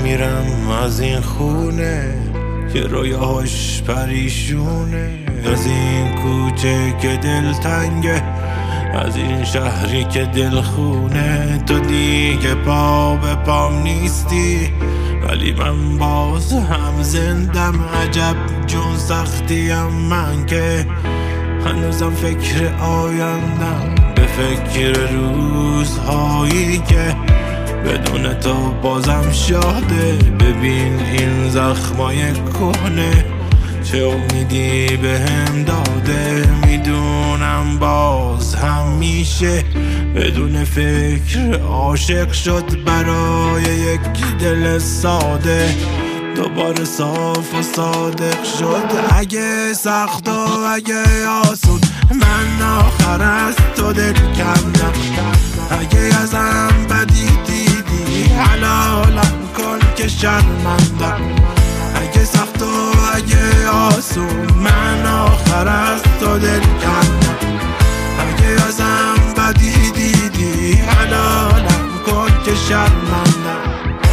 میرم از این خونه که رویاهاش پریشونه، از این کوچه که دلتنگه، از این شهری که دلخونه. تو دیگه پا به پام نیستی ولی من باز هم زندم. عجب جون سختیم من که هنوزم فکر آیندم، به فکر روزهایی که بدون تو بازم شاده. ببین این زخمای کهنه چه امیدی بهم داده. میدونم باز هم میشه بدون فکر عاشق شد برای یک دل ساده، دوباره صاف و صادق شد. اگه سخت و اگه آسون من آخر از تو دل کندم، اگه ازم بدی دیدی حلالم کن که شرمندم. اگه سخت و اگه آسون من آخر از تو دل کندم، اگه ازم بدی دیدی حلالم کن که شرمندم.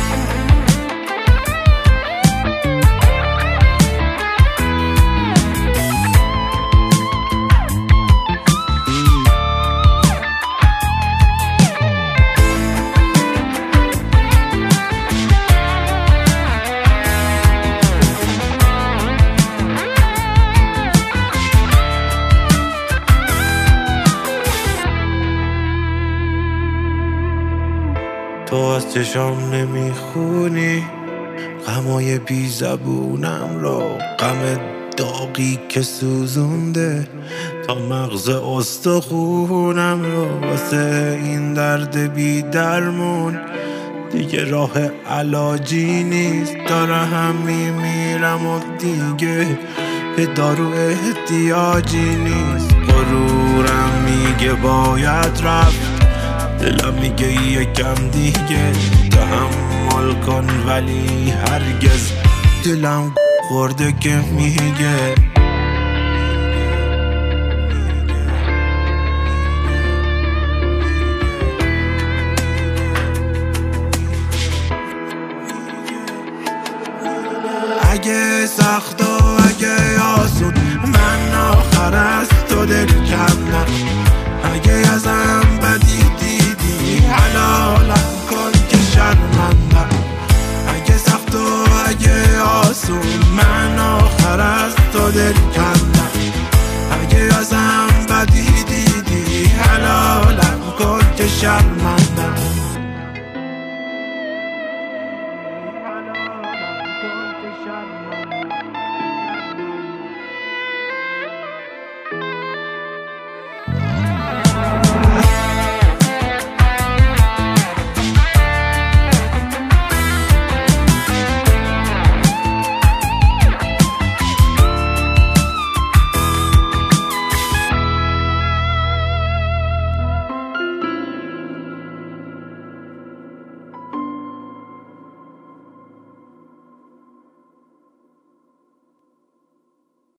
تو از چشام نمیخونی غمای بی زبونم رو، غم داغی که سوزونده تا مغز استخونم رو. واسه این درد بی درمون دیگه راه علاجی نیست، داره هم میمیرم و دیگه به دارو احتیاجی نیست. غرورم میگه باید رفت، دلم میگه یکم دیگه تحمل کن، ولی هرگز دلم خورده که میگه اگه سخت و اگه آسون من آخر از تو دل کندم، اگه ازم بدی دیدی حلالم کن که شرمندم. اگه سخت و اگه آسون من آخر از تو دل کندم، اگه ازم بدی دیدی حلالم کن که شرمندم.